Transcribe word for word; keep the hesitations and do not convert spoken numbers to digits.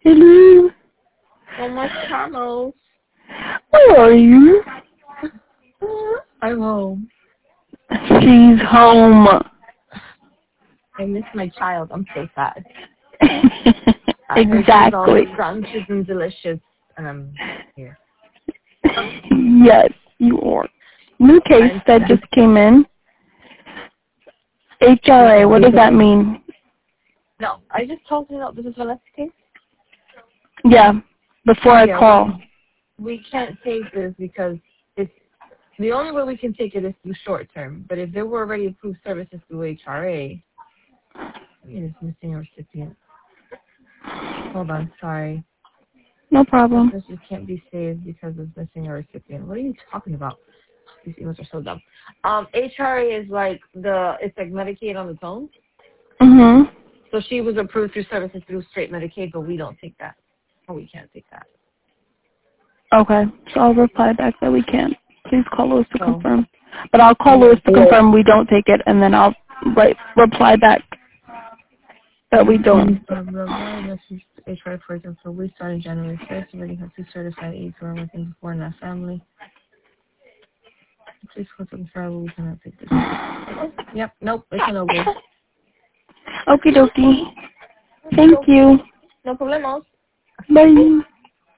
Hello. Oh my Carlos. Where are you? I'm home. She's home. I miss my child. I'm so sad. Exactly. Scrumptious and delicious, and I'm here. Yes, you are. New case I'm that sad. just came in. H R A, what does that mean? No, I just told you that this is Vanessa's case. Yeah, before I yeah, call. We, we can't take this because it's the only way we can take it is through short term. But if there were already approved services through H R A, it is missing a recipient. Hold on, sorry. No problem. This just can't be saved because it's missing a recipient. What are you talking about? These emails are so dumb. Um, H R A is like the it's like Medicaid on its own. Mhm. So she was approved through services through straight Medicaid, but we don't take that. Or we can't take that. Okay, so I'll reply back that we can. Please call Lewis to So, confirm. But I'll call Lewis to confirm we don't take it, and then I'll write, reply back that we don't. Blah, blah, blah. This is H R A for example. So we started January first. Already have two certified aides who are working before in our family. Please confirm we cannot take this. Yep, nope, it's a no-go. Okie dokie. Thank you. No problemos. Bye.